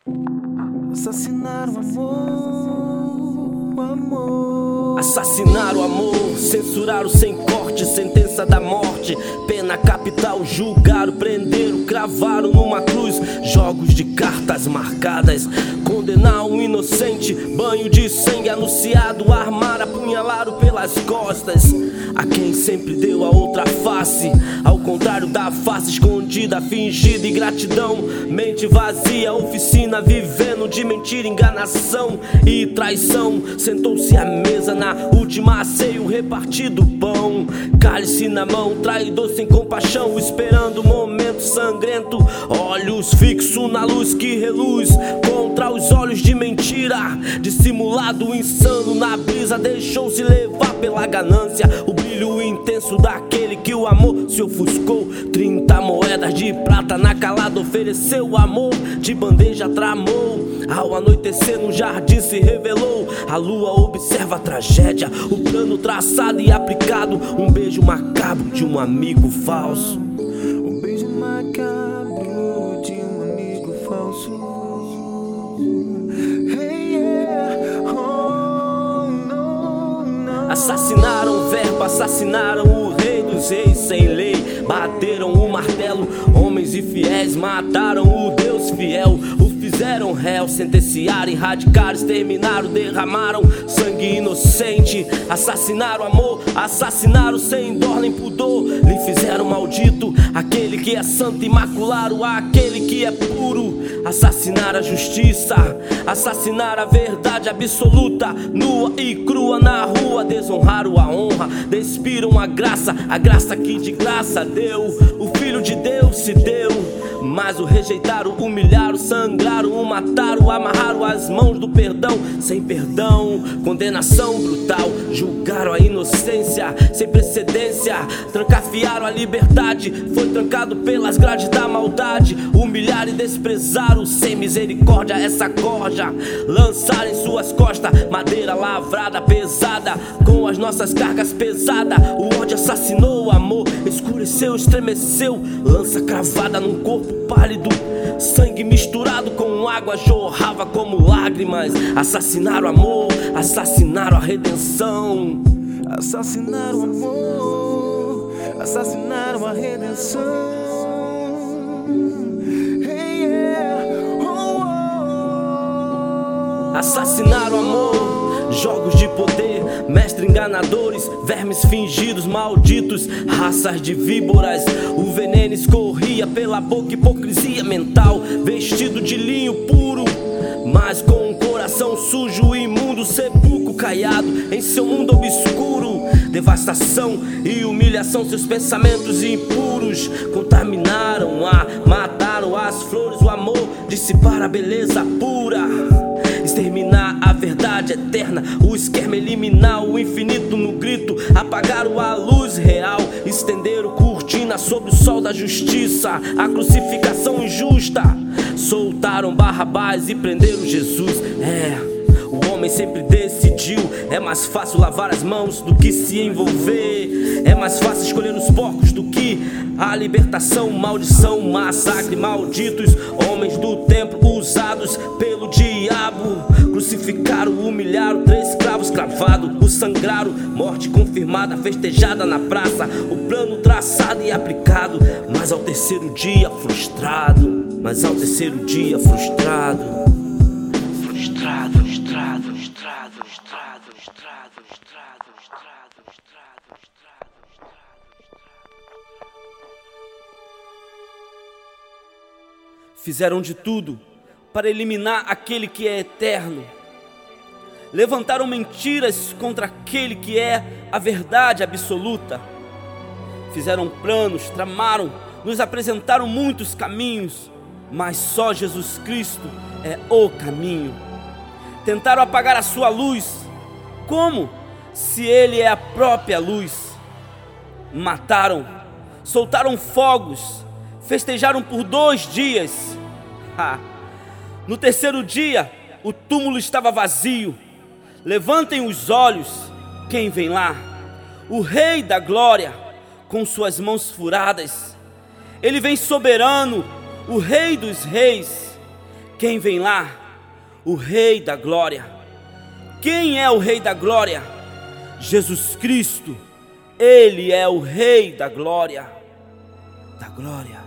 Assassinar o amor, o amor. Assassinar o amor, censuraram sem corte, sentença da morte, pena capital, julgaram, prenderam, cravaram numa cruz, jogos de cartas marcadas, condenar um inocente, banho de sangue anunciado, armar, apunhalaram pelas costas, a quem sempre deu a outra face, ao contrário da face escondida, fingida e gratidão, mente vazia, oficina vivendo de mentira, enganação e traição, sentou-se à mesa na última ceia, o repartido pão, cálice na mão, traidor sem compaixão, esperando o momento sangrento, olhos fixos na luz que reluz contra os olhos de mentira, dissimulado insano na brisa, deixou-se levar pela ganância, o brilho intenso daquele que o amor se ofuscou, 30 moedas de prata na calada ofereceu o amor, de bandeja tramou, ao anoitecer no jardim se revelou, a lua observa a tragédia, o plano traçado e aplicado, um beijo macabro de um amigo falso. Um beijo macabro de um amigo falso. Hey, yeah. Oh, no, no. Assassinaram o verbo, assassinaram o rei dos reis sem lei, bateram o martelo, homens infiéis, mataram o Deus fiel, o fizeram réu, sentenciaram, erradicaram, exterminaram, derramaram sangue inocente, assassinaram o amor, assassinaram sem dor nem pudor, lhe fizeram maldito aquele que é santo, imacularam aquele que é puro, assassinaram a justiça, assassinaram a verdade absoluta, nua e crua na rua, desonraram a honra, despiram a graça que de graça deu, o Filho de Deus se deu, mas o rejeitaram, humilharam, sangraram, o mataram, amarraram as mãos do perdão, sem perdão, condenação brutal, julgaram a inocência, sem precedência, trancafiaram a liberdade, foi trancado pelas grades da maldade, humilharam e desprezaram, sem misericórdia essa corja, lançaram em suas costas, madeira lavrada, pesada, com as nossas cargas pesadas, o ódio assassinou o amor, escureceu, estremeceu, lança cravada num corpo pálido, sangue misturado com água jorrava como lágrimas, assassinaram o amor, assassinaram a redenção, Assassinaram o amor, assassinaram a redenção. Hey, yeah. Oh, oh. Assassinaram o amor, jogos de poder, mestres enganadores, vermes fingidos, malditos, raças de víboras, o veneno escorria pela boca, hipocrisia mental, vestido de linho puro, mas com um coração sujo, imundo, sepulcro caiado em seu mundo obscuro, devastação e humilhação, seus pensamentos impuros contaminaram mataram as flores, o amor, dissipar a beleza pura, exterminar a verdade eterna, o esquema eliminar o infinito no grito, apagaram a luz real, estenderam cortina sobre o sol da justiça, a crucificação injusta, soltaram Barrabás e prenderam Jesus. O homem sempre decidiu, é mais fácil lavar as mãos do que se envolver, é mais fácil escolher os porcos do que a libertação, maldição, massacre, malditos homens do templo usados pelo diabo, crucificaram, humilharam, 3 escravos cravados, o sangraram, morte confirmada, festejada na praça, o plano traçado e aplicado, mas ao terceiro dia frustrado, Fizeram de tudo para eliminar aquele que é eterno. Levantaram mentiras contra aquele que é a verdade absoluta. Fizeram planos, tramaram, nos apresentaram muitos caminhos, mas só Jesus Cristo é o caminho. Tentaram apagar a sua luz. Como? Se Ele é a própria luz. Mataram, soltaram fogos, festejaram por 2 dias. No terceiro dia, o túmulo estava vazio. Levantem os olhos, quem vem lá? O Rei da Glória, com suas mãos furadas. Ele vem soberano, o Rei dos Reis. Quem vem lá? O Rei da Glória. Quem é o Rei da Glória? Jesus Cristo. Ele é o Rei da Glória. Da glória.